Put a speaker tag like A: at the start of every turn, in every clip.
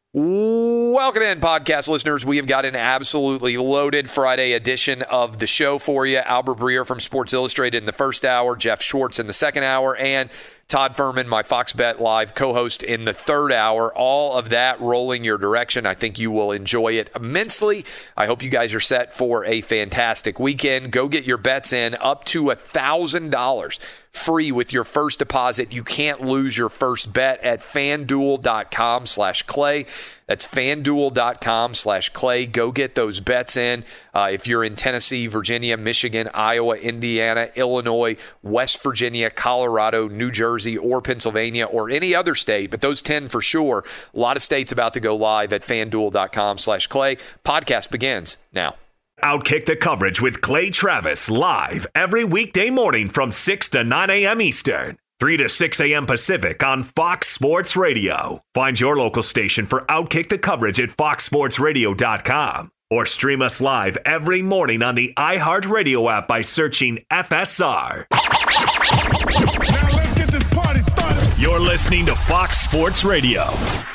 A: Welcome in, podcast listeners. We have got an absolutely loaded Friday edition of the show for you. Albert Breer from Sports Illustrated in the first hour, Jeff Schwartz in the second hour, and Todd Furman, my Fox Bet Live co-host, in the third hour. All of that rolling your direction. I think you will enjoy it immensely. I hope you guys are set for a fantastic weekend. Go get your bets in up to $1,000 free with your first deposit. You can't lose your first bet at FanDuel.com/Clay. That's FanDuel.com/Clay. Go get those bets in. If you're in Tennessee, Virginia, Michigan, Iowa, Indiana, Illinois, West Virginia, Colorado, New Jersey, or Pennsylvania, or any other state, but those 10 for sure. A lot of states about to go live at FanDuel.com/Clay. Podcast begins now.
B: Outkick the coverage with Clay Travis live every weekday morning from 6 to 9 a.m. Eastern, 3 to 6 a.m. Pacific on Fox Sports Radio. Find your local station for Outkick the coverage at foxsportsradio.com or stream us live every morning on the iHeartRadio app by searching FSR.
C: Now let's get this party started.
B: You're listening to Fox Sports Radio.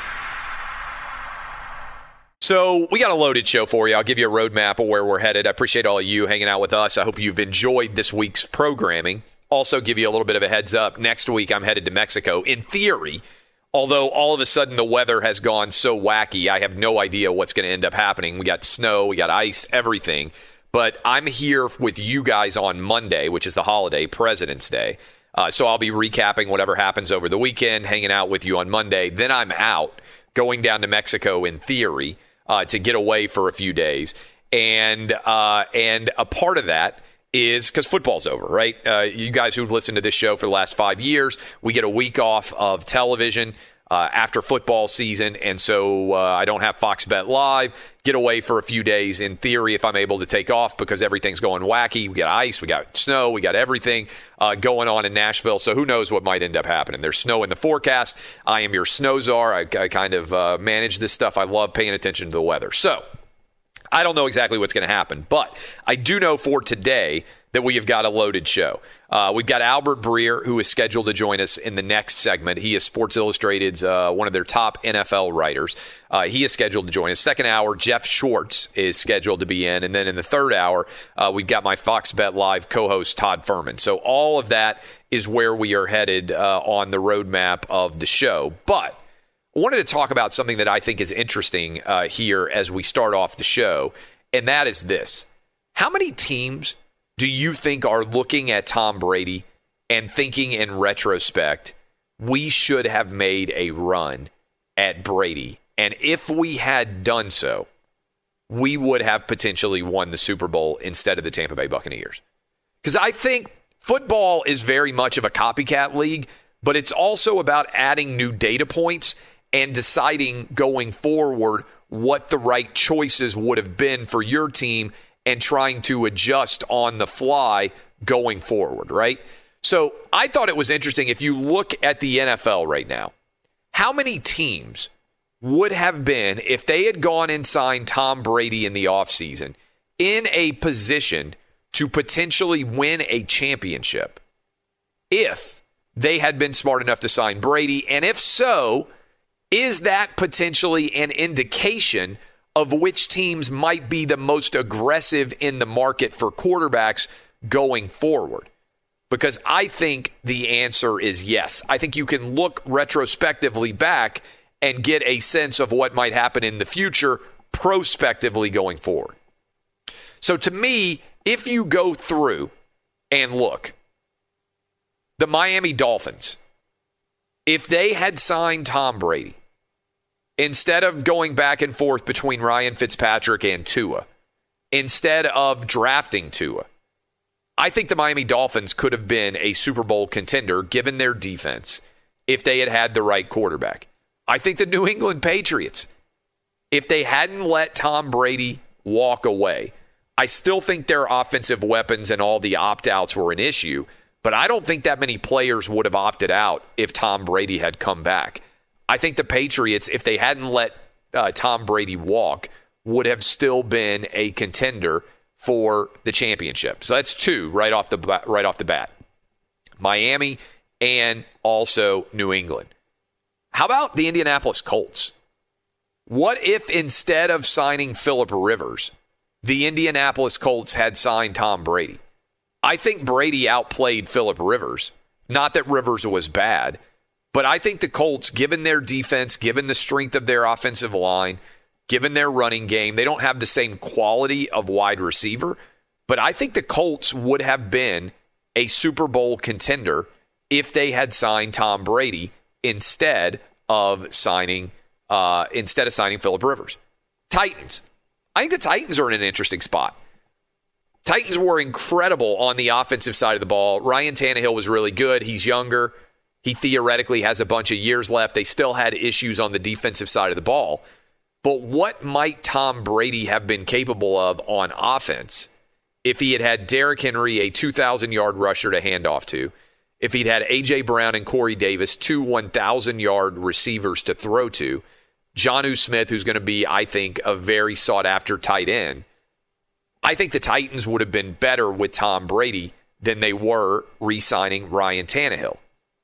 A: So we got a loaded show for you. I'll give you a roadmap of where we're headed. I appreciate all of you hanging out with us. I hope you've enjoyed this week's programming. Also give you a little bit of a heads up. Next week, I'm headed to Mexico. In theory, although all of a sudden the weather has gone so wacky, I have no idea what's going to end up happening. We got snow, we got ice, everything. But I'm here with you guys on Monday, which is the holiday, President's Day. So I'll be recapping whatever happens over the weekend, hanging out with you on Monday. Then I'm out, going down to Mexico in theory, to get away for a few days. And a part of that is because football's over, right? You guys who've listened to this show for the last 5 years, we get a week off of television after football season. And so I don't have Fox Bet Live. Get away for a few days in theory if I'm able to take off because everything's going wacky. We got ice, we got snow, we got everything going on in Nashville. So who knows what might end up happening. There's snow in the forecast. I am your snow czar. I kind of manage this stuff. I love paying attention to the weather. So I don't know exactly what's going to happen, but I do know for today that we have got a loaded show. We've got Albert Breer, who is scheduled to join us in the next segment. He is Sports Illustrated's one of their top NFL writers. He is scheduled to join us. Second hour, Jeff Schwartz is scheduled to be in. And then in the third hour, we've got my Fox Bet Live co-host, Todd Furman. So all of that is where we are headed on the roadmap of the show. But I wanted to talk about something that I think is interesting here as we start off the show, and that is this. How many teams do you think are looking at Tom Brady and thinking in retrospect, we should have made a run at Brady? And if we had done so, we would have potentially won the Super Bowl instead of the Tampa Bay Buccaneers. Because I think football is very much of a copycat league, but it's also about adding new data points and deciding going forward what the right choices would have been for your team and trying to adjust on the fly going forward, right? So I thought it was interesting if you look at the NFL right now, how many teams would have been, if they had gone and signed Tom Brady in the offseason, in a position to potentially win a championship if they had been smart enough to sign Brady? And if so, is that potentially an indication of which teams might be the most aggressive in the market for quarterbacks going forward? Because I think the answer is yes. I think you can look retrospectively back and get a sense of what might happen in the future prospectively going forward. So to me, if you go through and look, the Miami Dolphins, if they had signed Tom Brady, instead of going back and forth between Ryan Fitzpatrick and Tua, instead of drafting Tua, I think the Miami Dolphins could have been a Super Bowl contender given their defense if they had had the right quarterback. I think the New England Patriots, if they hadn't let Tom Brady walk away, I still think their offensive weapons and all the opt-outs were an issue, but I don't think that many players would have opted out if Tom Brady had come back. I think the Patriots, if they hadn't let Tom Brady walk, would have still been a contender for the championship. So that's two right off the bat. Miami and also New England. How about the Indianapolis Colts? What if instead of signing Phillip Rivers, the Indianapolis Colts had signed Tom Brady? I think Brady outplayed Phillip Rivers. Not that Rivers was bad, but I think the Colts, given their defense, given the strength of their offensive line, given their running game, they don't have the same quality of wide receiver, but I think the Colts would have been a Super Bowl contender if they had signed Tom Brady instead of signing Phillip Rivers. Titans. I think the Titans are in an interesting spot. Titans were incredible on the offensive side of the ball. Ryan Tannehill was really good. He's younger. He theoretically has a bunch of years left. They still had issues on the defensive side of the ball. But what might Tom Brady have been capable of on offense if he had had Derrick Henry, a 2,000-yard rusher to hand off to, if he'd had A.J. Brown and Corey Davis, two 1,000-yard receivers to throw to, Jonnu Smith, who's going to be, I think, a very sought-after tight end. I think the Titans would have been better with Tom Brady than they were re-signing Ryan Tannehill.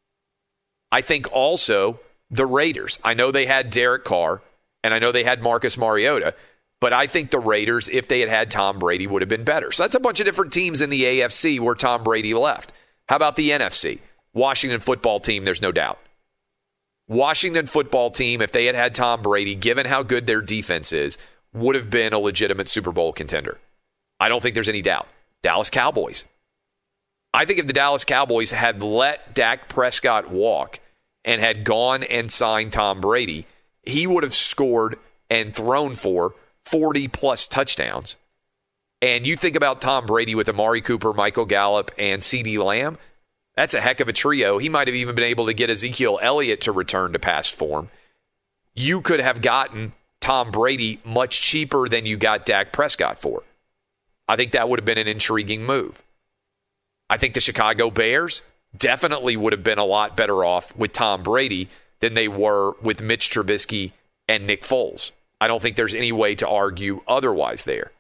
A: I think also the Raiders. I know they had Derek Carr, and I know they had Marcus Mariota, but I think the Raiders, if they had had Tom Brady, would have been better. So that's a bunch of different teams in the AFC where Tom Brady left. How about the NFC? Washington football team, there's no doubt. Washington football team, if they had had Tom Brady, given how good their defense is, would have been a legitimate Super Bowl contender. I don't think there's any doubt. Dallas Cowboys. I think if the Dallas Cowboys had let Dak Prescott walk and had gone and signed Tom Brady, he would have scored and thrown for 40-plus touchdowns. And you think about Tom Brady with Amari Cooper, Michael Gallup, and CeeDee Lamb, that's a heck of a trio. He might have even been able to get Ezekiel Elliott to return to past form. You could have gotten Tom Brady much cheaper than you got Dak Prescott for. I think that would have been an intriguing move. I think the Chicago Bears definitely would have been a lot better off with Tom Brady than they were with Mitch Trubisky and Nick Foles. I don't think there's any way to argue otherwise there.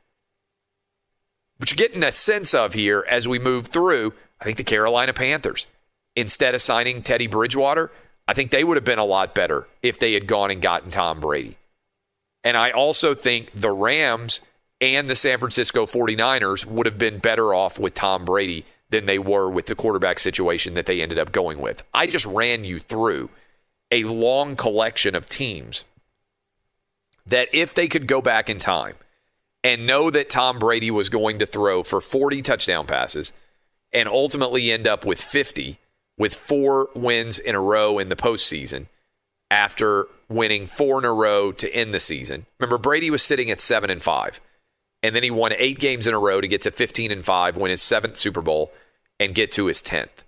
A: But you're getting a sense of here as we move through, I think the Carolina Panthers, instead of signing Teddy Bridgewater, I think they would have been a lot better if they had gone and gotten Tom Brady. And I also think the Rams and the San Francisco 49ers would have been better off with Tom Brady than they were with the quarterback situation that they ended up going with. I just ran you through a long collection of teams that if they could go back in time and know that Tom Brady was going to throw for 40 touchdown passes and ultimately end up with 50 with 4 wins in a row in the postseason after winning 4 in a row to end the season. Remember, Brady was sitting at 7-5. And then he won 8 games in a row to get to 15-5, win his 7th Super Bowl, and get to his 10th.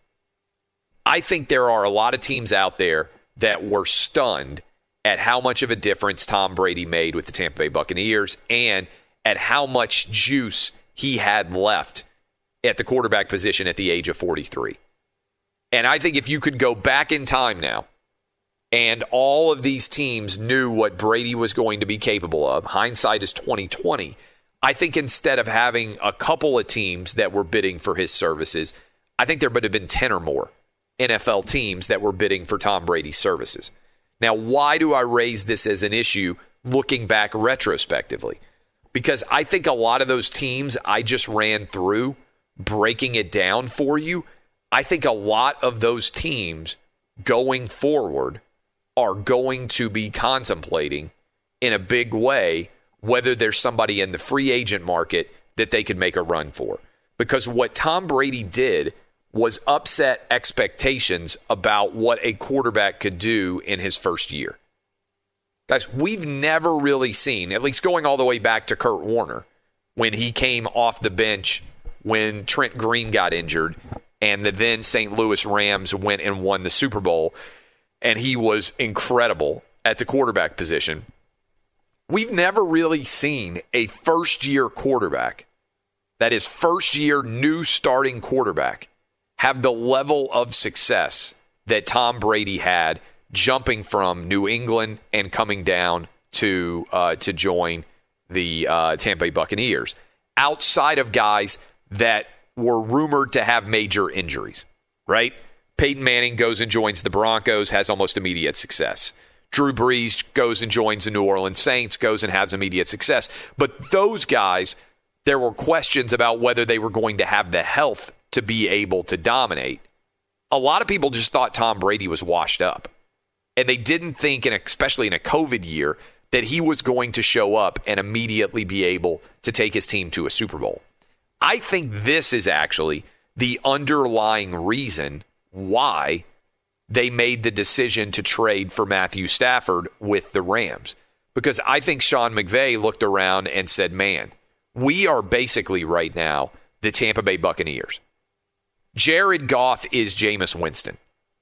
A: I think there are a lot of teams out there that were stunned at how much of a difference Tom Brady made with the Tampa Bay Buccaneers and at how much juice he had left at the quarterback position at the age of 43. And I think if you could go back in time now, and all of these teams knew what Brady was going to be capable of, hindsight is 20/20. I think instead of having a couple of teams that were bidding for his services, I think there would have been 10 or more NFL teams that were bidding for Tom Brady's services. Now, why do I raise this as an issue looking back retrospectively? Because I think a lot of those teams I just ran through, breaking it down for you, I think a lot of those teams going forward are going to be contemplating in a big way whether there's somebody in the free agent market that they could make a run for. Because what Tom Brady did was upset expectations about what a quarterback could do in his first year. Guys, we've never really seen, at least going all the way back to Kurt Warner, when he came off the bench when Trent Green got injured and the then St. Louis Rams went and won the Super Bowl, and he was incredible at the quarterback position. We've never really seen a first-year quarterback, that is first-year new starting quarterback, have the level of success that Tom Brady had jumping from New England and coming down to join the Tampa Bay Buccaneers, outside of guys that were rumored to have major injuries, right? Peyton Manning goes and joins the Broncos, has almost immediate success. Drew Brees goes and joins the New Orleans Saints, goes and has immediate success. But those guys, there were questions about whether they were going to have the health to be able to dominate. A lot of people just thought Tom Brady was washed up. And they didn't think, especially in a COVID year, that he was going to show up and immediately be able to take his team to a Super Bowl. I think this is actually the underlying reason why they made the decision to trade for Matthew Stafford with the Rams. Because I think Sean McVay looked around and said, man, we are basically right now the Tampa Bay Buccaneers. Jared Goff is Jameis Winston.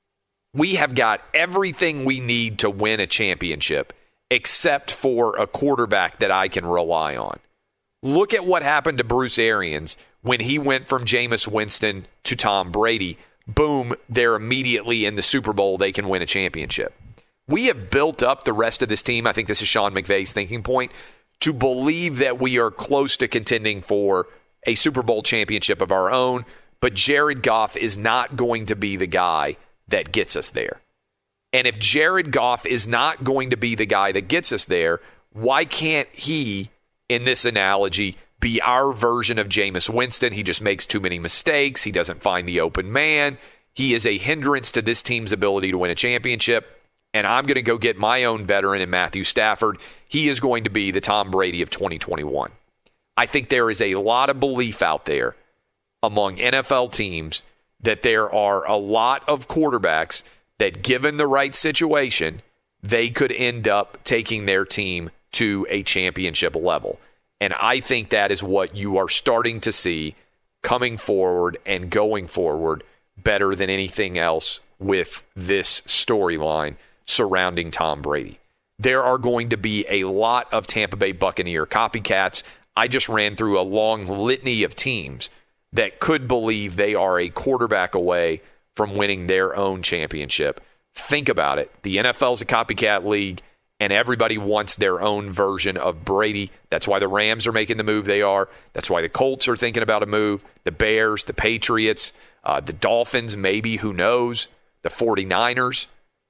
A: We have got everything we need to win a championship except for a quarterback that I can rely on. Look at what happened to Bruce Arians when he went from Jameis Winston to Tom Brady. Boom, they're immediately in the Super Bowl. They can win a championship. We have built up the rest of this team. I think this is Sean McVay's thinking point, to believe that we are close to contending for a Super Bowl championship of our own. But Jared Goff is not going to be the guy that gets us there. And if Jared Goff is not going to be the guy that gets us there, why can't he, in this analogy, be our version of Jameis Winston? He just makes too many mistakes. He doesn't find the open man. He is a hindrance to this team's ability to win a championship. And I'm going to go get my own veteran in Matthew Stafford. He is going to be the Tom Brady of 2021. I think there is a lot of belief out there among NFL teams that there are a lot of quarterbacks that, given the right situation, they could end up taking their team to a championship level. And I think that is what you are starting to see coming forward and going forward better than anything else with this storyline surrounding Tom Brady. There are going to be a lot of Tampa Bay Buccaneer copycats. I just ran through a long litany of teams that could believe they are a quarterback away from winning their own championship. Think about it. The NFL's a copycat league, and everybody wants their own version of Brady. That's why the Rams are making the move they are. That's why the Colts are thinking about a move. The Bears, the Patriots, the Dolphins, maybe, who knows, the 49ers.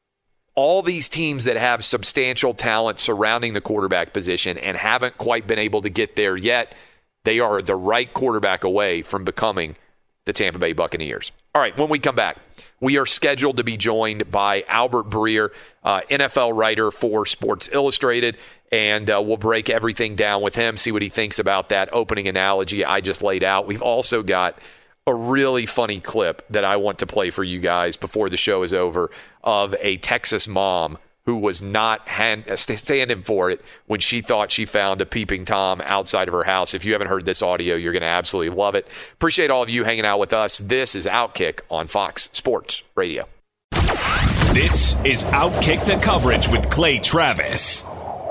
A: All these teams that have substantial talent surrounding the quarterback position and haven't quite been able to get there yet, they are the right quarterback away from becoming the Tampa Bay Buccaneers. All right, when we come back, we are scheduled to be joined by Albert Breer, NFL writer for Sports Illustrated, and we'll break everything down with him, see what he thinks about that opening analogy I just laid out. We've also got a really funny clip that I want to play for you guys before the show is over of a Texas mom who was not standing for it when she thought she found a peeping Tom outside of her house. If you haven't heard this audio, you're going to absolutely love it. Appreciate all of you hanging out with us. This is Outkick on Fox Sports Radio.
B: This is Outkick the Coverage with Clay Travis.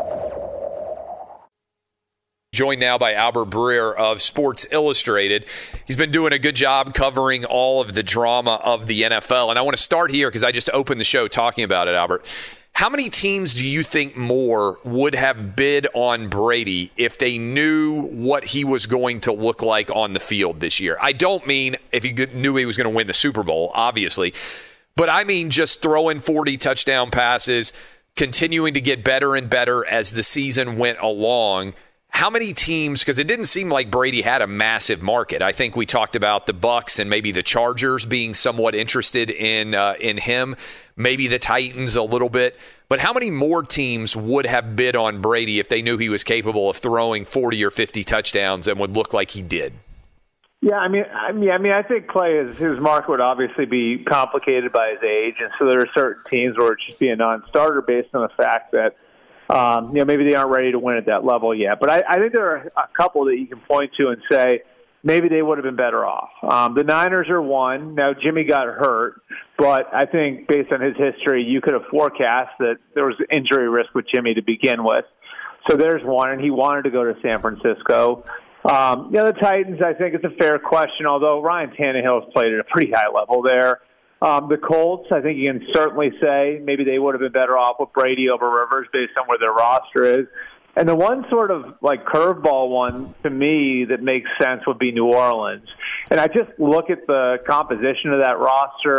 A: Joined now by Albert Breer of Sports Illustrated. He's been doing a good job covering all of the drama of the NFL. And I want to start here because I just opened the show talking about it, Albert. How many teams do you think more would have bid on Brady if they knew what he was going to look like on the field this year? I don't mean if he knew he was going to win the Super Bowl, obviously. But I mean just throwing 40 touchdown passes, continuing to get better and better as the season went along. How many teams, because it didn't seem like Brady had a massive market. I think we talked about the Bucs and maybe the Chargers being somewhat interested in him, maybe the Titans a little bit. But how many more teams would have bid on Brady if they knew he was capable of throwing 40 or 50 touchdowns and would look like he did?
D: Yeah, I mean, I think Clay, his market would obviously be complicated by his age, and so there are certain teams where it's just be a non-starter based on the fact that maybe they aren't ready to win at that level yet. But I think there are a couple that you can point to and say maybe they would have been better off. The Niners are one. Now, Jimmy got hurt, but I think based on his history, you could have forecast that there was injury risk with Jimmy to begin with. So there's one, and he wanted to go to San Francisco. The Titans, I think it's a fair question, although Ryan Tannehill has played at a pretty high level there. The Colts, I think you can certainly say maybe they would have been better off with Brady over Rivers based on where their roster is. And the one sort of like curveball one to me that makes sense would be New Orleans. And I just look at the composition of that roster.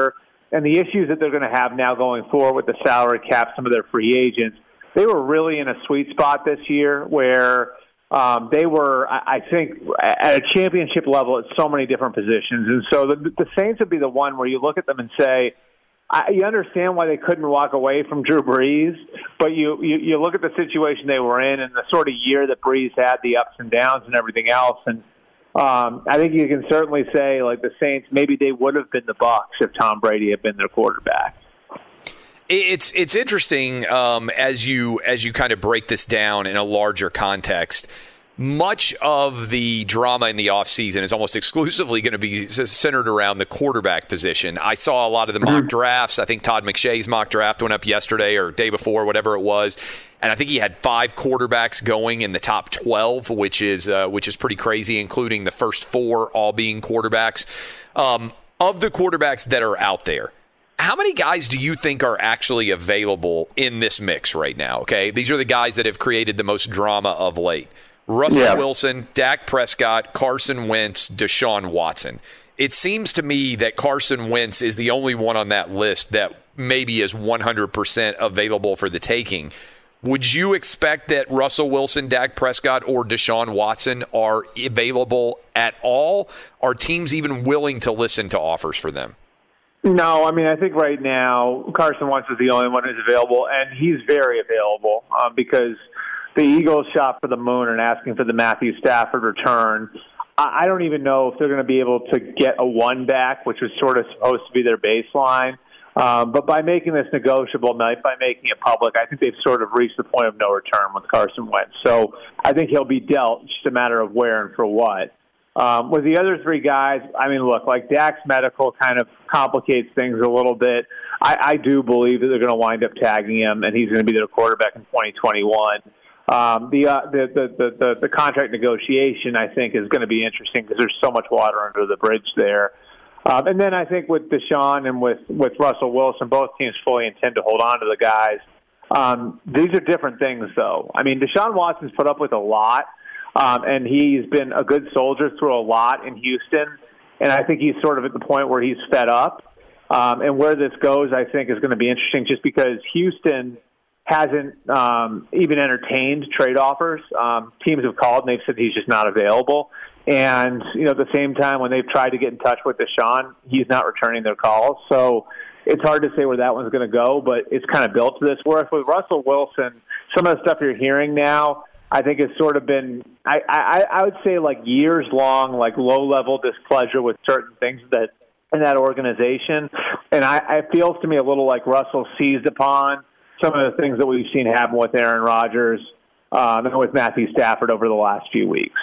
D: and the issues that they're going to have now going forward with the salary cap, some of their free agents, they were really in a sweet spot this year where they were, I think, at a championship level at so many different positions. And so the Saints would be the one where you look at them and say, you understand why they couldn't walk away from Drew Brees, but you look at the situation they were in and the sort of year that Brees had, the ups and downs and everything else. And I think you can certainly say, like, the Saints, maybe they would have been the Bucs if Tom Brady had been their quarterback.
A: It's interesting as you kind of break this down in a larger context. Much of the drama in the offseason is almost exclusively going to be centered around the quarterback position. I saw a lot of the mock drafts. I think Todd McShay's mock draft went up yesterday or day before, whatever it was. And I think he had 5 quarterbacks going in the top 12, which is pretty crazy, including the first 4 all being quarterbacks. Of the quarterbacks that are out there, how many guys do you think are actually available in this mix right now? Okay, these are the guys that have created the most drama of late. Russell Wilson, Dak Prescott, Carson Wentz, Deshaun Watson. It seems to me that Carson Wentz is the only one on that list that maybe is 100% available for the taking. Would you expect that Russell Wilson, Dak Prescott, or Deshaun Watson are available at all? Are teams even willing to listen to offers for them?
D: No, I mean, I think right now Carson Wentz is the only one who's available, and he's very available because the Eagles shot for the moon and asking for the Matthew Stafford return. I don't even know if they're going to be able to get a 1 back, which was sort of supposed to be their baseline. But by making this negotiable, by making it public, I think they've sort of reached the point of no return with Carson Wentz. So I think he'll be dealt, just a matter of where and for what. With the other 3 guys, I mean, look, like Dak's medical kind of complicates things a little bit. I do believe that they're going to wind up tagging him, and he's going to be their quarterback in 2021. The contract negotiation, I think, is going to be interesting because there's so much water under the bridge there. And then I think with Deshaun and with Russell Wilson, both teams fully intend to hold on to the guys. These are different things, though. I mean, Deshaun Watson's put up with a lot, and he's been a good soldier through a lot in Houston. And I think he's sort of at the point where he's fed up. And where this goes, I think, is going to be interesting just because Houston hasn't even entertained trade offers. Teams have called, and they've said he's just not available. And, at the same time, when they've tried to get in touch with Deshaun, he's not returning their calls. So it's hard to say where that one's going to go, but it's kind of built to this. Whereas with Russell Wilson, some of the stuff you're hearing now, I think has sort of been, I would say, like years-long, like low-level displeasure with certain things that in that organization. And it feels to me a little like Russell seized upon some of the things that we've seen happen with Aaron Rodgers and with Matthew Stafford over the last few weeks.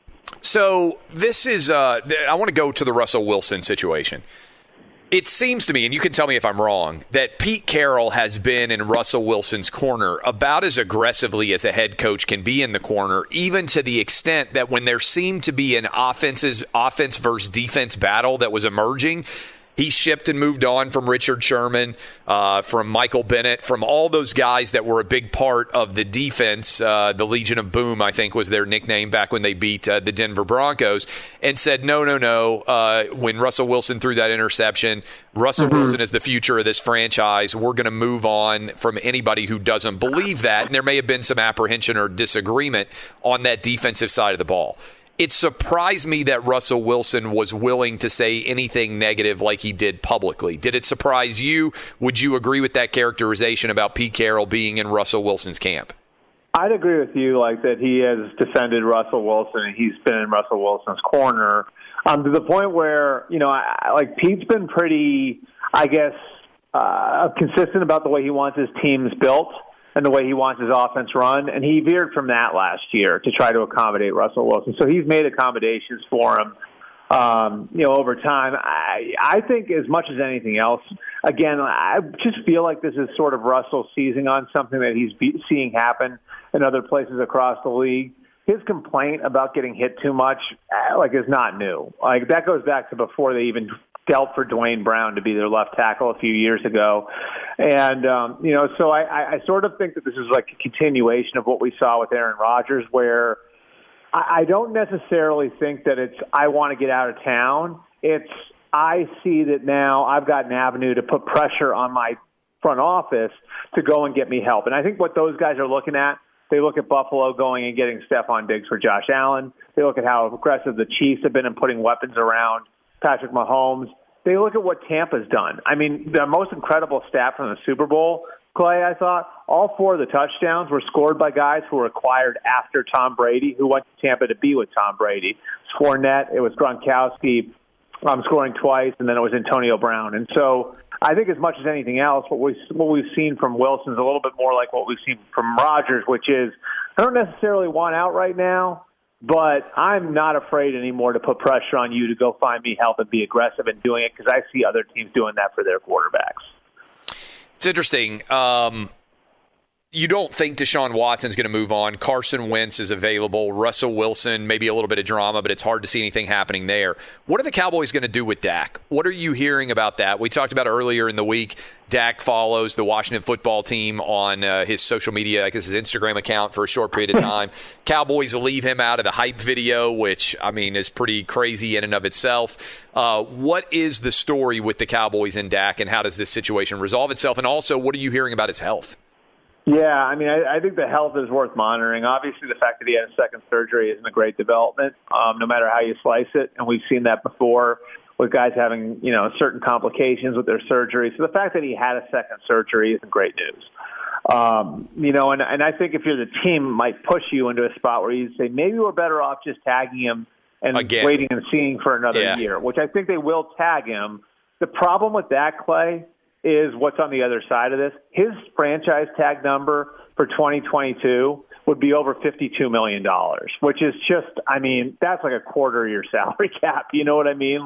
A: So this is I want to go to the Russell Wilson situation. It seems to me, and you can tell me if I'm wrong, that Pete Carroll has been in Russell Wilson's corner about as aggressively as a head coach can be in the corner, even to the extent that when there seemed to be an offense versus defense battle that was emerging, he shipped and moved on from Richard Sherman, from Michael Bennett, from all those guys that were a big part of the defense. The Legion of Boom, I think, was their nickname back when they beat the Denver Broncos, and said, no. When Russell Wilson threw that interception, Russell Wilson is the future of this franchise. We're going to move on from anybody who doesn't believe that. And there may have been some apprehension or disagreement on that defensive side of the ball. It surprised me that Russell Wilson was willing to say anything negative like he did publicly. Did it surprise you? Would you agree with that characterization about Pete Carroll being in Russell Wilson's camp?
D: I'd agree with you, like that he has defended Russell Wilson and he's been in Russell Wilson's corner to the point where, like Pete's been pretty, I guess, consistent about the way he wants his teams built and the way he wants his offense run. And he veered from that last year to try to accommodate Russell Wilson. So he's made accommodations for him, over time. I think as much as anything else, again, I just feel like this is sort of Russell seizing on something that he's seeing happen in other places across the league. His complaint about getting hit too much, is not new. Like that goes back to before they even dealt for Dwayne Brown to be their left tackle a few years ago. And, so I sort of think that this is like a continuation of what we saw with Aaron Rodgers, where I don't necessarily think that it's, I want to get out of town. It's, I see that now I've got an avenue to put pressure on my front office to go and get me help. And I think what those guys are looking at, they look at Buffalo going and getting Stephon Diggs for Josh Allen. They look at how aggressive the Chiefs have been in putting weapons around Patrick Mahomes. They look at what Tampa's done. I mean, the most incredible stat from the Super Bowl, Clay, I thought, all 4 of the touchdowns were scored by guys who were acquired after Tom Brady, who went to Tampa to be with Tom Brady. It was Fournette, it was Gronkowski scoring twice, and then it was Antonio Brown. And so I think as much as anything else, what we've seen from Wilson is a little bit more like what we've seen from Rodgers, which is I don't necessarily want out right now, but I'm not afraid anymore to put pressure on you to go find me help and be aggressive in doing it because I see other teams doing that for their quarterbacks.
A: It's interesting. You don't think Deshaun Watson's going to move on. Carson Wentz is available. Russell Wilson, maybe a little bit of drama, but it's hard to see anything happening there. What are the Cowboys going to do with Dak? What are you hearing about that? We talked about earlier in the week, Dak follows the Washington football team on his social media, I guess his Instagram account for a short period of time. Cowboys leave him out of the hype video, which, I mean, is pretty crazy in and of itself. What is the story with the Cowboys and Dak, and how does this situation resolve itself? And also, what are you hearing about his health?
D: Yeah, I mean, I think the health is worth monitoring. Obviously, the fact that he had a second surgery isn't a great development, no matter how you slice it. And we've seen that before with guys having, certain complications with their surgery. So the fact that he had a second surgery isn't great news. And I think if you're the team, it might push you into a spot where you say, maybe we're better off just tagging him and waiting and seeing for another year, which I think they will tag him. The problem with that, Clay, is what's on the other side of this. His franchise tag number for 2022 would be over $52 million, which is just, I mean, that's like a quarter of your salary cap. You know what I mean?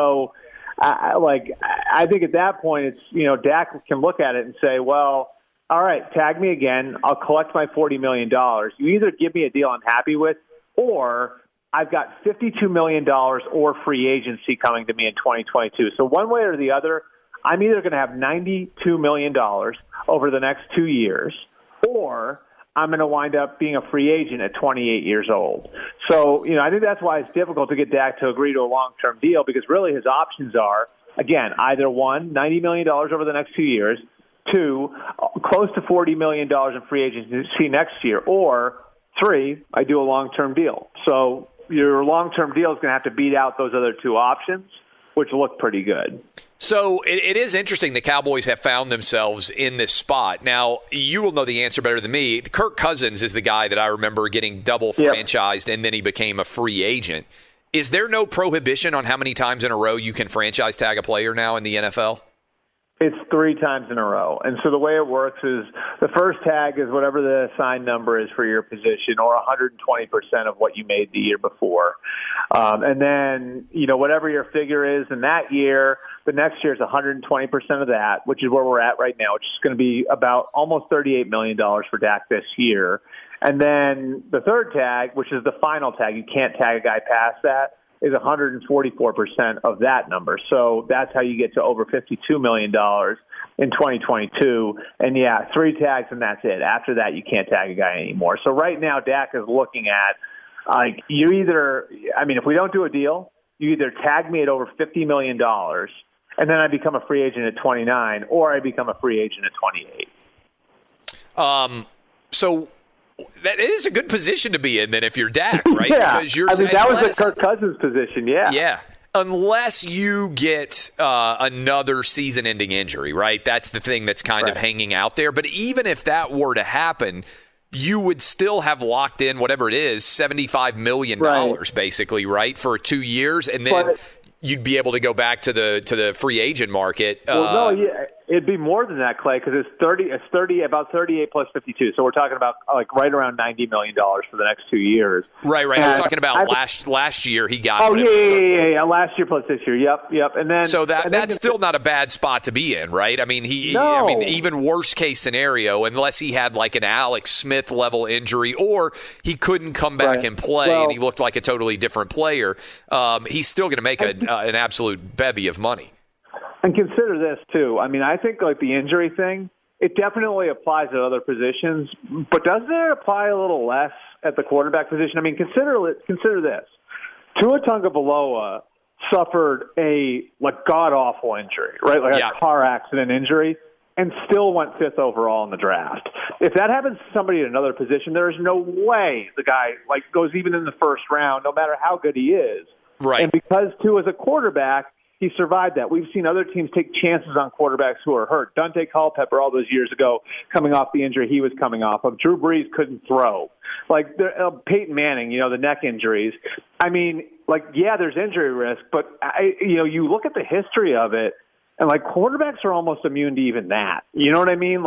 D: I think at that point, it's, Dak can look at it and say, well, all right, tag me again. I'll collect my $40 million. You either give me a deal I'm happy with, or I've got $52 million or free agency coming to me in 2022. So one way or the other, I'm either going to have $92 million over the next 2 years, or I'm going to wind up being a free agent at 28 years old. So, I think that's why it's difficult to get Dak to agree to a long-term deal, because really his options are, again, either one, $90 million over the next 2 years, two, close to $40 million in free agency next year, or three, I do a long-term deal. So your long-term deal is going to have to beat out those other two options, which look pretty good.
A: So it is interesting the Cowboys have found themselves in this spot. Now, you will know the answer better than me. Kirk Cousins is the guy that I remember getting double franchised, and then he became a free agent. Is there no prohibition on how many times in a row you can franchise tag a player now in the NFL?
D: It's 3 times in a row. And so the way it works is the first tag is whatever the assigned number is for your position, or 120% of what you made the year before. And then, whatever your figure is in that year, the next year is 120% of that, which is where we're at right now, which is going to be about almost $38 million for Dak this year. And then the third tag, which is the final tag, you can't tag a guy past that, is 144% of that number. So that's how you get to over $52 million in 2022. And 3 tags and that's it. After that, you can't tag a guy anymore. So right now, Dak is looking at, if we don't do a deal, you either tag me at over $50 million and then I become a free agent at 29, or I become a free agent at 28.
A: So that is a good position to be in then if you're Dak, right?
D: Yeah. Because that was the Kirk Cousins position, yeah.
A: Yeah. Unless you get another season-ending injury, right? That's the thing that's kind of hanging out there. But even if that were to happen, you would still have locked in whatever it is, $75 million basically, right, for 2 years, and then you'd be able to go back to the free agent market.
D: It'd be more than that, Clay, because it's about 38 plus 52. So we're talking about right around $90 million for the next 2 years.
A: Right. And I'm talking about last year he got.
D: Oh yeah. Last year plus this year. Yep. And then
A: that's still not a bad spot to be in, right? I mean, even worst case scenario, unless he had like an Alex Smith level injury, or he couldn't come back and play, and he looked like a totally different player, he's still going to make an absolute bevy of money.
D: And consider this, too. I mean, I think the injury thing, it definitely applies at other positions, but doesn't it apply a little less at the quarterback position? I mean, consider this. Tua Tagovailoa suffered a god-awful injury, right? Like a car accident injury, and still went 5th overall in the draft. If that happens to somebody in another position, there is no way the guy goes even in the first round, no matter how good he is.
A: Right.
D: And because, too, as a quarterback, he survived that. We've seen other teams take chances on quarterbacks who are hurt. Dante Culpepper all those years ago, coming off the injury he was coming off of. Drew Brees couldn't throw. Peyton Manning, the neck injuries. I mean, there's injury risk, but you look at the history of it, and quarterbacks are almost immune to even that. You know what I mean?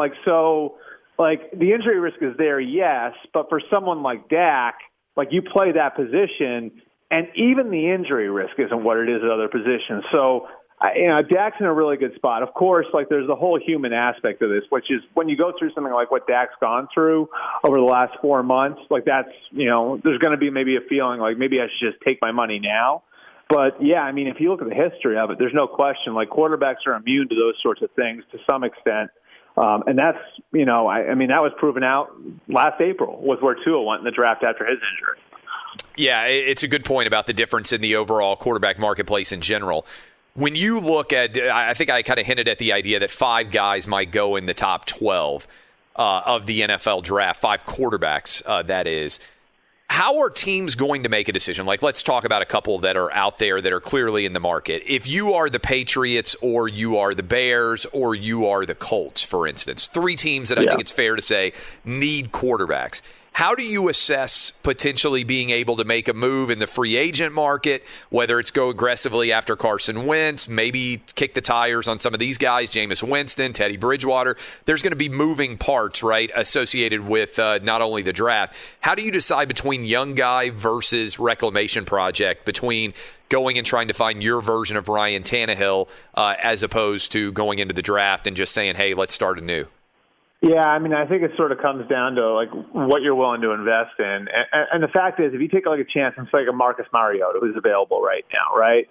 D: The injury risk is there, yes, but for someone like Dak, you play that position, and even the injury risk isn't what it is at other positions. So, Dak's in a really good spot. Of course, there's the whole human aspect of this, which is when you go through something like what Dak's gone through over the last 4 months, that's, there's going to be maybe a feeling maybe I should just take my money now. But, if you look at the history of it, there's no question. Quarterbacks are immune to those sorts of things to some extent. And that's, that was proven out last April was where Tua went in the draft after his injury.
A: Yeah, it's a good point about the difference in the overall quarterback marketplace in general. When you look at, I think I kind of hinted at the idea that 5 guys might go in the top 12 of the NFL draft, 5 quarterbacks, that is. How are teams going to make a decision? Let's talk about a couple that are out there that are clearly in the market. If you are the Patriots or you are the Bears or you are the Colts, for instance, 3 teams that I think it's fair to say need quarterbacks. How do you assess potentially being able to make a move in the free agent market, whether it's go aggressively after Carson Wentz, maybe kick the tires on some of these guys, Jameis Winston, Teddy Bridgewater? There's going to be moving parts, right, associated with not only the draft. How do you decide between young guy versus reclamation project, between going and trying to find your version of Ryan Tannehill as opposed to going into the draft and just saying, hey, let's start anew?
D: Yeah, I think it sort of comes down to what you're willing to invest in, and the fact is, if you take a chance on a Marcus Mariota who's available right now, right?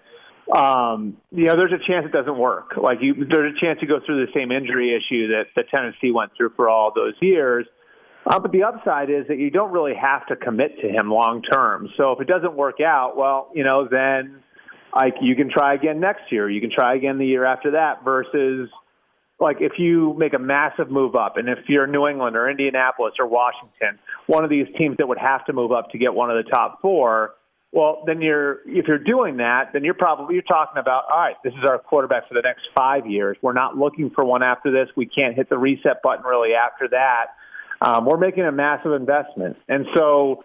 D: There's a chance it doesn't work. There's a chance you go through the same injury issue that Tennessee went through for all those years. But the upside is that you don't really have to commit to him long term. So if it doesn't work out, well, then you can try again next year. You can try again the year after that versus. If you make a massive move up, and if you're New England or Indianapolis or Washington, one of these teams that would have to move up to get one of the top 4, well, then if you're doing that, then you're talking about, all right, this is our quarterback for the next 5 years. We're not looking for one after this. We can't hit the reset button really after that. We're making a massive investment. And so,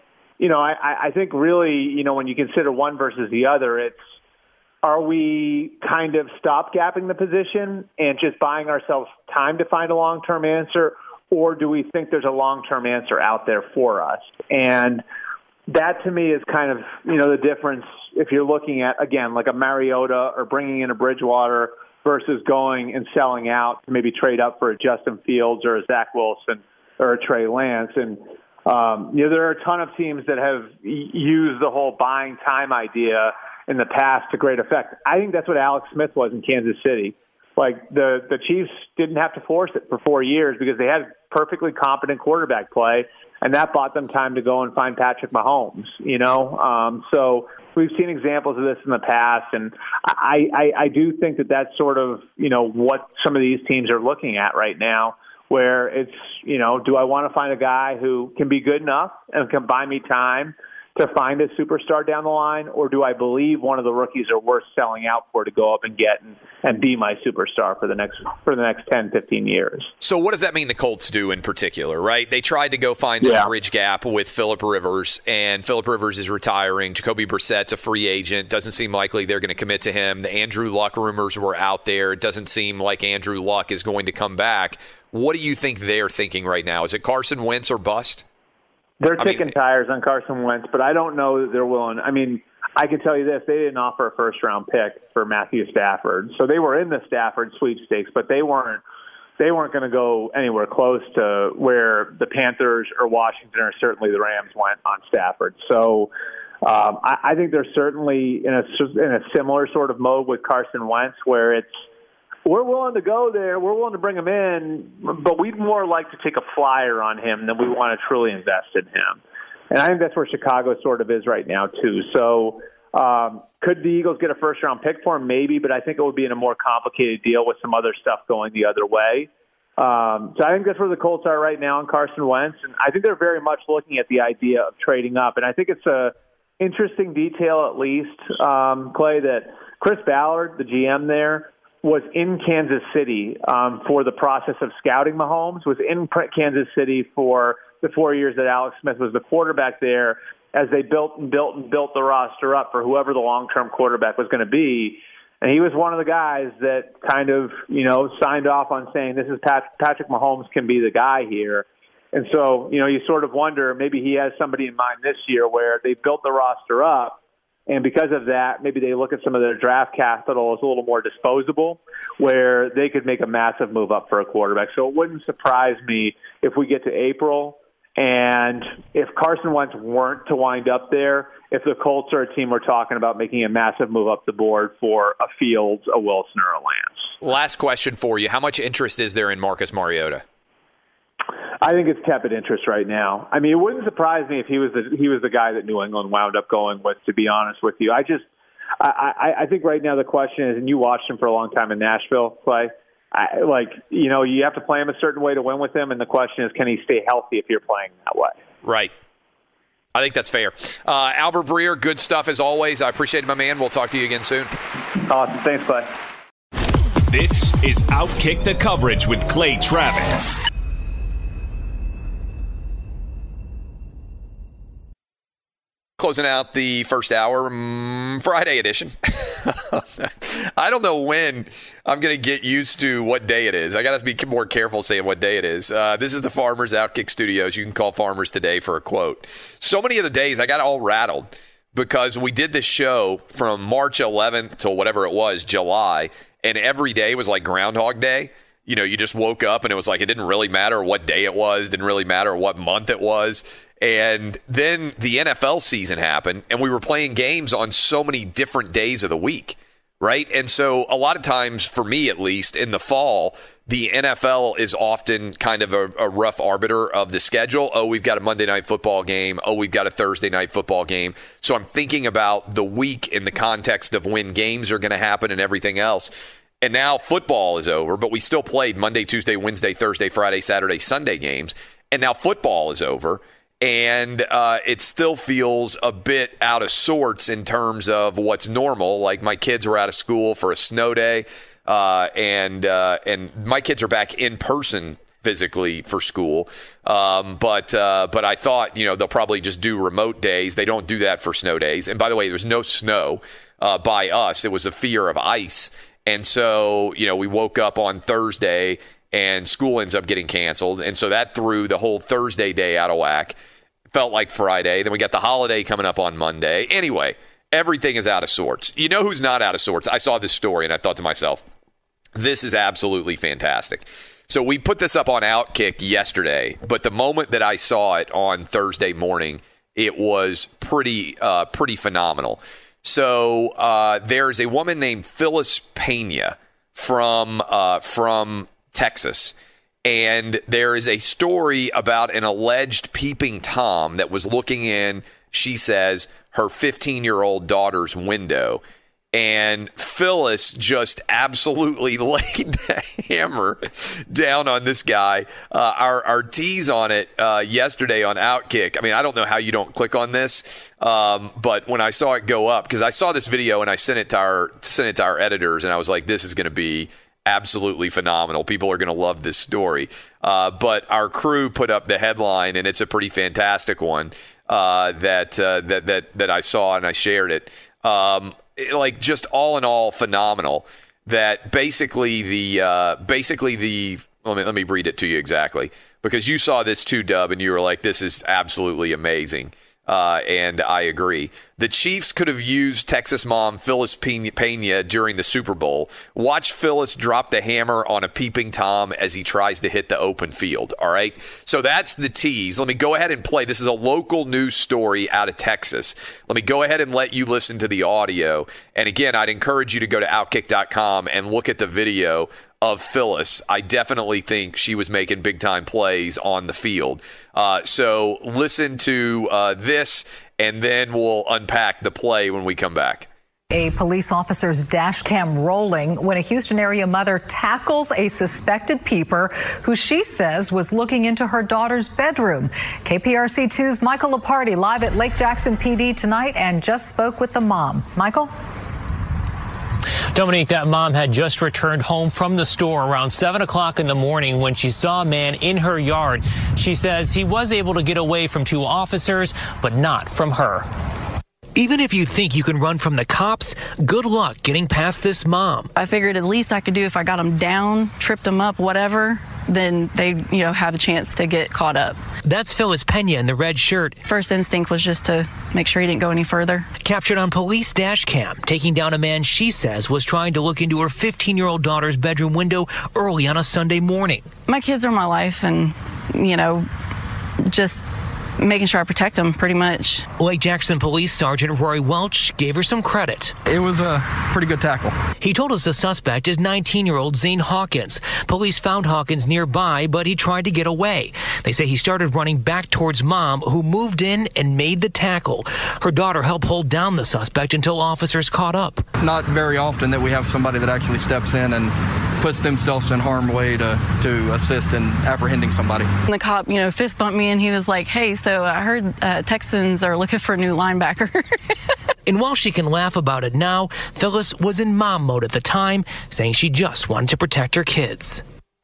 D: I think really, when you consider one versus the other, it's, are we kind of stopgapping the position and just buying ourselves time to find a long-term answer, or do we think there's a long-term answer out there for us? And that, to me, is kind of, the difference if you're looking at, again, a Mariota or bringing in a Bridgewater versus going and selling out to maybe trade up for a Justin Fields or a Zach Wilson or a Trey Lance. And, there are a ton of teams that have used the whole buying time idea in the past to great effect. I think that's what Alex Smith was in Kansas City. The Chiefs didn't have to force it for 4 years because they had perfectly competent quarterback play, and that bought them time to go and find Patrick Mahomes, So we've seen examples of this in the past, and I do think that that's sort of, what some of these teams are looking at right now, where it's, do I want to find a guy who can be good enough and can buy me time to find a superstar down the line, or do I believe one of the rookies are worth selling out for to go up and get and be my superstar for the next 10, 15 years?
A: So what does that mean the Colts do in particular, right? They tried to go find the bridge gap with Phillip Rivers, and Phillip Rivers is retiring. Jacoby Brissett's a free agent. Doesn't seem likely they're going to commit to him. The Andrew Luck rumors were out there. It doesn't seem like Andrew Luck is going to come back. What do you think they're thinking right now? Is it Carson Wentz or bust?
D: They're kicking tires on Carson Wentz, but I don't know that they're willing. I can tell you this. They didn't offer a first-round pick for Matthew Stafford. So they were in the Stafford sweepstakes, but they weren't going to go anywhere close to where the Panthers or Washington or certainly the Rams went on Stafford. So I think they're certainly in a similar sort of mode with Carson Wentz, where it's, we're willing to go there. We're willing to bring him in, but we'd more like to take a flyer on him than we want to truly invest in him. And I think that's where Chicago sort of is right now, too. So, Could the Eagles get a first-round pick for him? Maybe, but I think it would be in a more complicated deal with some other stuff going the other way. So I think that's where the Colts are right now in Carson Wentz, and I think they're very much looking at the idea of trading up. And I think it's a interesting detail, at least, Clay, that Chris Ballard, the GM there, was in Kansas City for the process of scouting Mahomes, was in Kansas City for the 4 years that Alex Smith was the quarterback there as they built the roster up for whoever the long-term quarterback was going to be. And he was one of the guys that kind of, signed off on saying this is Patrick Mahomes can be the guy here. And so, you sort of wonder, maybe he has somebody in mind this year where they built the roster up. And because of that, maybe they look at some of their draft capital as a little more disposable, where they could make a massive move up for a quarterback. So it wouldn't surprise me if we get to April, and if Carson Wentz weren't to wind up there, if the Colts are a team we're talking about making a massive move up the board for a Fields, a Wilson, or a Lance.
A: Last question for you. How much interest is there in Marcus Mariota?
D: I think it's tepid interest right now. I mean, it wouldn't surprise me if he was the guy that New England wound up going with, to be honest with you. I think right now the question is, and you watched him for a long time in Nashville play, you have to play him a certain way to win with him, and the question is, can he stay healthy if you're playing that way?
A: Right. I think that's fair. Albert Breer, good stuff as always. I appreciate it, my man. We'll talk to you again soon.
D: Awesome. Thanks, Clay.
B: This is Outkick the Coverage with Clay Travis.
A: Closing out the first hour, Friday edition. I don't know when I'm going to get used to what day it is. I got to be more careful saying what day it is. This is the Farmers Outkick Studios. You can call Farmers today for a quote. So many of the days I got all rattled because we did this show from March 11th till whatever it was, July, and every day was like Groundhog Day. You just woke up and it was like it didn't really matter what day it was, didn't really matter what month it was. And then the NFL season happened, and we were playing games on so many different days of the week, right? And so a lot of times, for me at least, in the fall, the NFL is often kind of a rough arbiter of the schedule. Oh, we've got a Monday night football game. Oh, we've got a Thursday night football game. So I'm thinking about the week in the context of when games are going to happen and everything else. And now football is over, but we still played Monday, Tuesday, Wednesday, Thursday, Friday, Saturday, Sunday games. And now football is over. And it still feels a bit out of sorts in terms of what's normal. Like my kids were out of school for a snow day, and my kids are back in person physically for school. But I thought, they'll probably just do remote days. They don't do that for snow days. And by the way, there's no snow by us. It was a fear of ice. And so, we woke up on Thursday and school ends up getting canceled. And so that threw the whole Thursday day out of whack. Felt like Friday. Then we got the holiday coming up on Monday. Anyway, everything is out of sorts. You know who's not out of sorts? I saw this story and I thought to myself, this is absolutely fantastic. So we put this up on Outkick yesterday, but the moment that I saw it on Thursday morning, it was pretty phenomenal. So there's a woman named Phyllis Pena from Texas, and there is a story about an alleged peeping Tom that was looking in, she says, her 15-year-old daughter's window. And Phyllis just absolutely laid the hammer down on this guy. Our tease on it yesterday on Outkick. I mean, I don't know how you don't click on this, but when I saw it go up, because I saw this video and I sent it to our editors, and I was like, this is going to be absolutely phenomenal. People are going to love this story. But our crew put up the headline, and it's a pretty fantastic one that I saw, and I shared it. Like just all in all phenomenal. That basically the let me read it to you exactly, because you saw this too, Dub, and you were like, this is absolutely amazing. And I agree. The Chiefs could have used Texas mom Phyllis Pena during the Super Bowl. Watch Phyllis drop the hammer on a peeping Tom as he tries to hit the open field. All right. So that's the tease. Let me go ahead and play. This is a local news story out of Texas. Let me go ahead and let you listen to the audio. And again, I'd encourage you to go to Outkick.com and look at the video of Phyllis, I definitely think she was making big-time plays on the field. So listen to this, and then we'll unpack the play when we come back.
E: A police officer's dash cam rolling when a Houston area mother tackles a suspected peeper who she says was looking into her daughter's bedroom. KPRC2's Michael Leparty live at Lake Jackson PD tonight and just spoke with the mom. Michael?
F: Dominique, that mom had just returned home from the store around 7 o'clock in the morning when she saw a man in her yard. She says he was able to get away from 2 officers, but not from her. Even if you think you can run from the cops, good luck getting past this mom.
G: I figured at least I could do if I got them down, tripped them up, whatever, then they'd, have a chance to get caught up.
F: That's Phyllis Pena in the red shirt.
G: First instinct was just to make sure he didn't go any further.
F: Captured on police dash cam, taking down a man she says was trying to look into her 15-year-old daughter's bedroom window early on a Sunday morning.
G: My kids are my life, and, just making sure I protect them, pretty much.
F: Lake Jackson Police Sergeant Rory Welch gave her some credit.
H: It was a pretty good tackle.
F: He told us the suspect is 19-year-old Zane Hawkins. Police found Hawkins nearby, but he tried to get away. They say he started running back towards mom, who moved in and made the tackle. Her daughter helped hold down the suspect until officers caught up.
H: Not very often that we have somebody that actually steps in and puts themselves in harm's way to assist in apprehending somebody.
G: And the cop, fist bumped me, and he was like, hey, so I heard Texans are looking for a new linebacker.
F: And while she can laugh about it now, Phyllis was in mom mode at the time, saying she just wanted to protect her kids.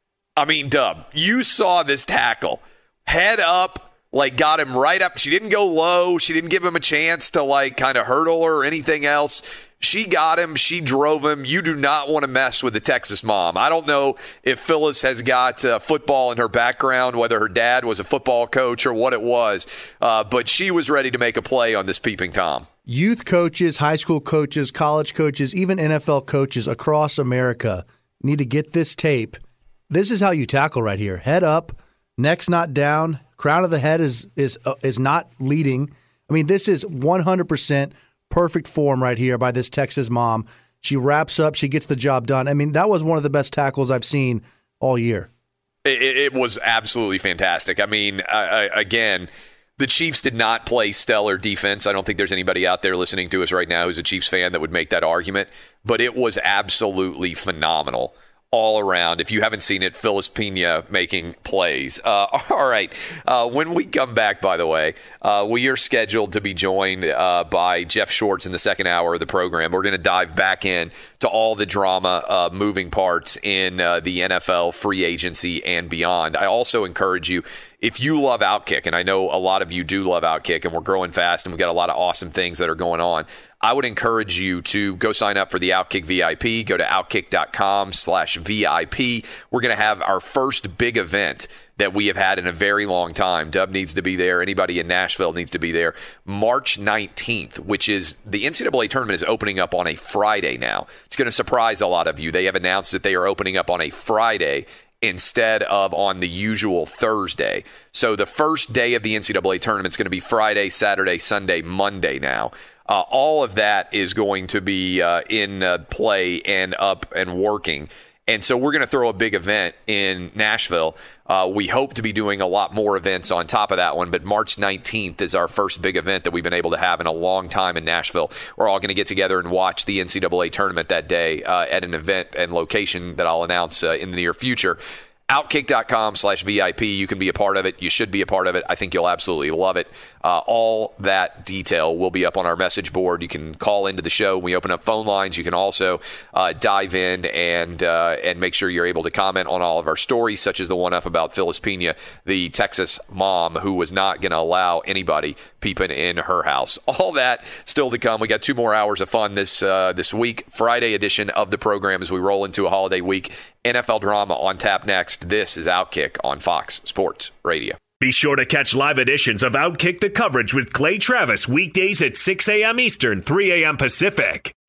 A: I mean, Dub, you saw this tackle. Head up, got him right up. She didn't go low. She didn't give him a chance to, kind of hurdle her or anything else. She got him. She drove him. You do not want to mess with the Texas mom. I don't know if Phyllis has got football in her background, whether her dad was a football coach or what it was, but she was ready to make a play on this peeping Tom.
I: Youth coaches, high school coaches, college coaches, even NFL coaches across America need to get this tape. This is how you tackle right here. Head up, neck's not down, crown of the head is not leading. I mean, this is 100% perfect form right here by this Texas mom. She wraps up. She gets the job done. I mean, that was one of the best tackles I've seen all year.
A: It was absolutely fantastic. I mean, again, the Chiefs did not play stellar defense. I don't think there's anybody out there listening to us right now who's a Chiefs fan that would make that argument, but it was absolutely phenomenal all around. If you haven't seen it, Phyllis Pena making plays. All right. When we come back, by the way, we are scheduled to be joined by Jeff Schwartz in the second hour of the program. We're going to dive back in to all the drama, moving parts in the NFL free agency and beyond. I also encourage you, if you love Outkick, and I know a lot of you do love Outkick, and we're growing fast, and we've got a lot of awesome things that are going on, I would encourage you to go sign up for the Outkick VIP. Go to outkick.com/VIP. We're going to have our first big event that we have had in a very long time. Dub needs to be there. Anybody in Nashville needs to be there. March 19th, which is the NCAA tournament is opening up on a Friday now. It's going to surprise a lot of you. They have announced that they are opening up on a Friday instead of on the usual Thursday. So the first day of the NCAA tournament is going to be Friday, Saturday, Sunday, Monday now. All of that is going to be in play and up and working. And so we're going to throw a big event in Nashville. We hope to be doing a lot more events on top of that one, but March 19th is our first big event that we've been able to have in a long time in Nashville. We're all going to get together and watch the NCAA tournament that day at an event and location that I'll announce in the near future. Outkick.com/VIP. You can be a part of it. You should be a part of it. I think you'll absolutely love it. All that detail will be up on our message board. You can call into the show. We open up phone lines. You can also dive in and make sure you're able to comment on all of our stories, such as the one up about Phyllis Pena, the Texas mom who was not going to allow anybody peeping in her house. All that still to come. We got 2 more hours of fun this week. Friday edition of the program as we roll into a holiday week. NFL drama on tap next. This is Outkick on Fox Sports Radio.
B: Be sure to catch live editions of Outkick the Coverage with Clay Travis weekdays at 6 a.m. Eastern, 3 a.m. Pacific.